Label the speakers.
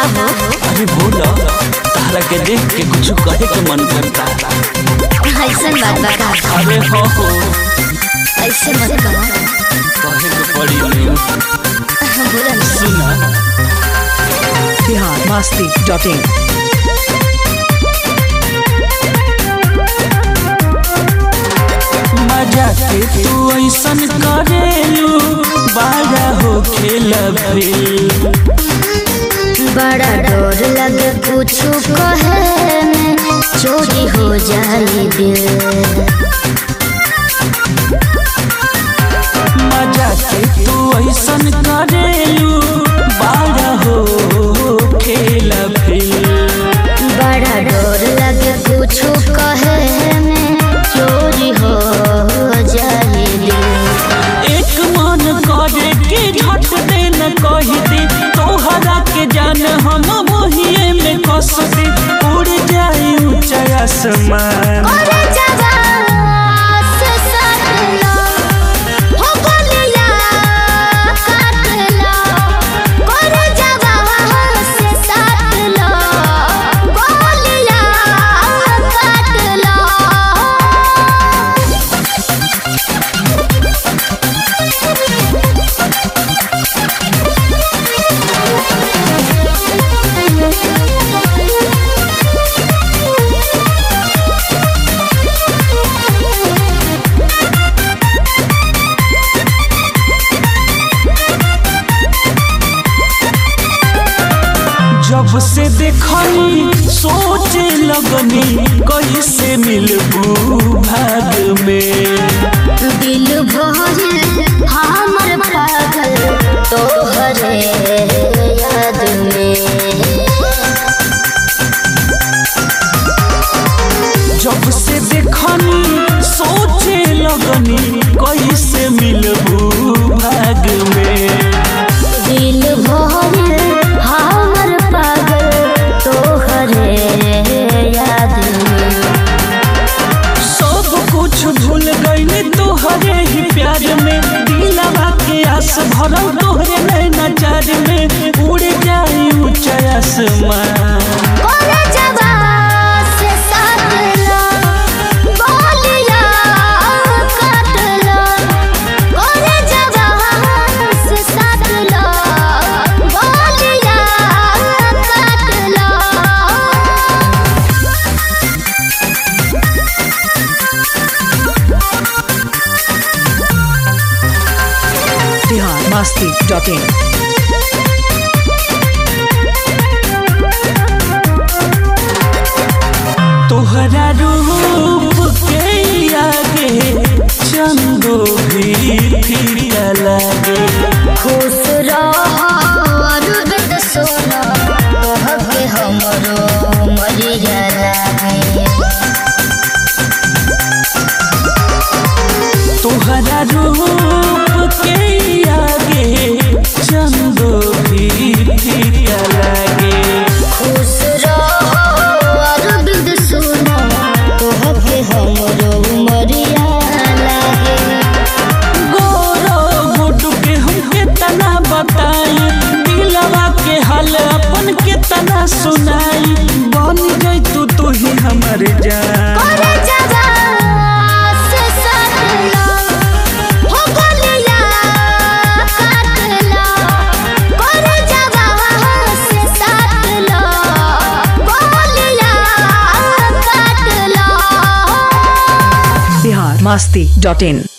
Speaker 1: का हो?
Speaker 2: अरे बोला तारा के देख के कुछ कहे के मन करता।
Speaker 1: ऐसन बात बता।
Speaker 2: अरे हो
Speaker 1: ऐसे मत कहो।
Speaker 2: कहे के पड़ी नहीं।
Speaker 1: बोला ना।
Speaker 2: सुना
Speaker 3: biharmasti.in
Speaker 2: मजा के तू ऐसन करेलू बाजा हो खेल
Speaker 1: बड़ा डर लगे कुछ कहे में चोरी हो जाए दिल।
Speaker 2: मजा के तू ऐसन करेलू बाजा हो खेल
Speaker 1: बड़ा डर लगे कुछ कहे में चोरी हो जाए दिल।
Speaker 2: एक मन करे के झट दे न कही दे तोहरा के जान हम मोहिए में कस दे उड़ जाए ऊंचा आसमान। जब से देखनी सोचे लगनी कैसे मिलबू भाग में।
Speaker 1: दिल भरे हमर पागल तोहरे याद में।
Speaker 2: जब से देखनी सोचे लगनी कैसे मिलबू भाग में।
Speaker 1: दिल भरे हमर पागल तोहरे याद में।
Speaker 2: सब कुछ भूल गई तोहरे ही प्यार में दिलवा के आस भरल तोहरे नैना चार में उड़ जाए ऊंचा आसमान।
Speaker 3: biharmasti.in
Speaker 2: तोहरा रूप के आगे चंदो भी फिरिया लागे।
Speaker 1: खुश रह सोना तोहके हमरो मरिया लागे।
Speaker 2: तोहरा रूप के आगे चंदो भी फिरिया लागे।
Speaker 1: खुश रह सोना तोहके हमरो मरिया लागे।
Speaker 2: गोरो गुड के हम कितना बताई दिलवा के हाल अपन कितना सुनाई बन गई तू ही हमर जान।
Speaker 3: biharmasti.in